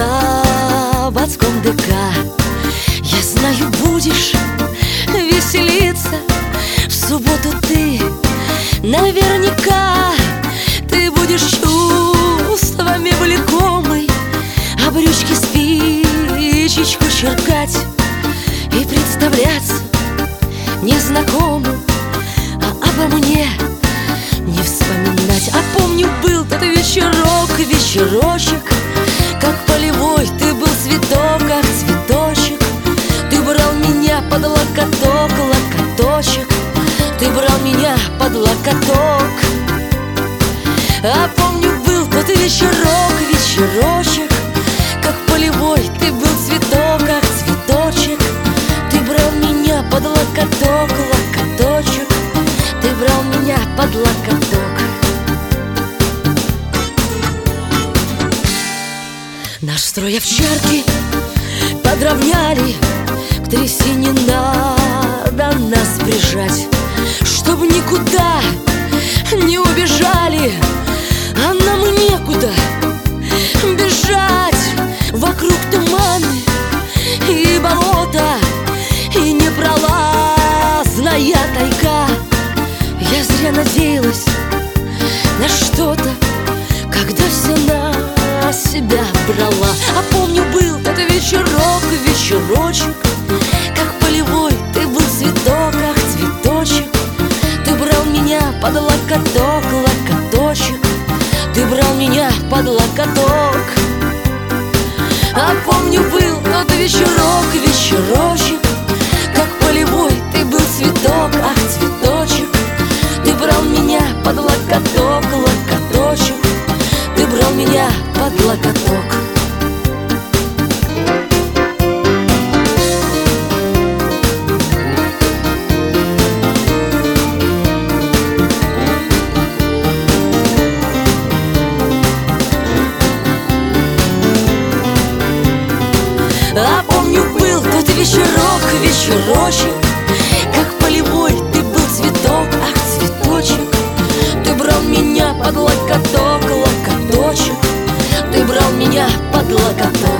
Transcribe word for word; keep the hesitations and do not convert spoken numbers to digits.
заводском ДК. Я знаю, будешь веселиться в субботу ты. Наверняка ты будешь чувствами влекомой, а брючки спичечку черкать и представляться незнакомым, а обо мне не вспоминать. А помню, был тот вечерок, вечерочек, как полевой, ты был цветок, как цветочек. Ты брал меня под локоток, локоточек. Ты брал меня под локоток. А помню, был тот вечерок, вечерочек, как полевой, ты был цветок, как цветочек. Ты брал меня под локоток, локоточек. Ты брал меня под локоток. Наш строй овчарки подровняли, к трясине надо нас прижать, чтоб никуда не убежали, а нам некуда бежать. Вокруг туманы и болота, и непролазная тайга. Я зря надеялась на что-то, когда все на себя брала. А помню, был тот вечерок, вечерочек, как полевой, ты был цветок, как цветочек. Ты брал меня под локоток, локоточек. Ты брал меня под локоток. А помню, был тот вечерок, вечерочек, как полевой, ты был цветок, ах, цветочек. Ты брал меня под локоток, локоточек. Ты брал меня под локоток. А помню, был тот вечерок, вечерочек, как полевой, ты был цветок, ах, цветочек. Ты брал меня под локоток, локоточек. Ты брал меня под локоток.